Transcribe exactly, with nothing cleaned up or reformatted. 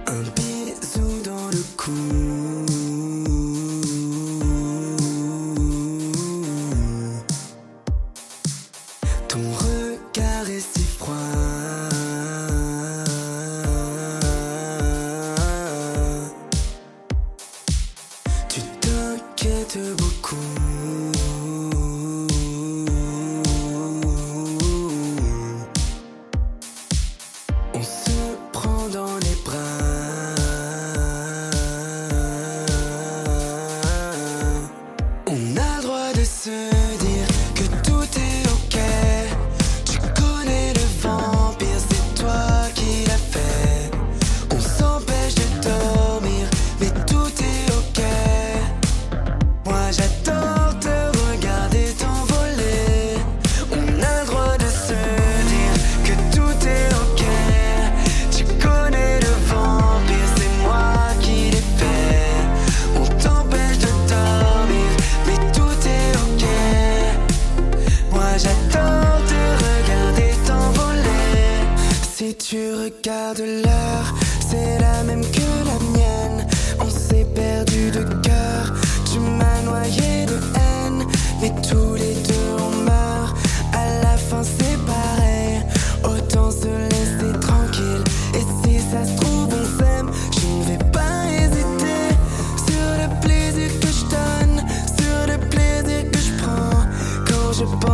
Un bisou dans le cou. Ton regard est si froid. Tu t'inquiètes beaucoup. On se prend dans les bras. On a le droit de se dire que tout est ok. Tu connais le vampire, c'est toi qui l'as fait. On s'empêche de dormir, mais tout est ok. Moi j'adore te regarder t'envoler. On a le droit de se dire que tout est ok. Tu connais le vampire, c'est moi qui l'ai fait. On t'empêche de dormir, mais tout est ok. Moi j'adore te regarder t'envoler. Si tu regardes l'heure, c'est la même que la mienne. On s'est perdu de cœur, tu m'as noyé de haine. Mais tous les deux on meurt, à la fin c'est pareil. Autant se laisser tranquille. Et si ça se trouve on s'aime, je ne vais pas hésiter. Sur le plaisir que je donne, sur le plaisir que je prends. Quand je pense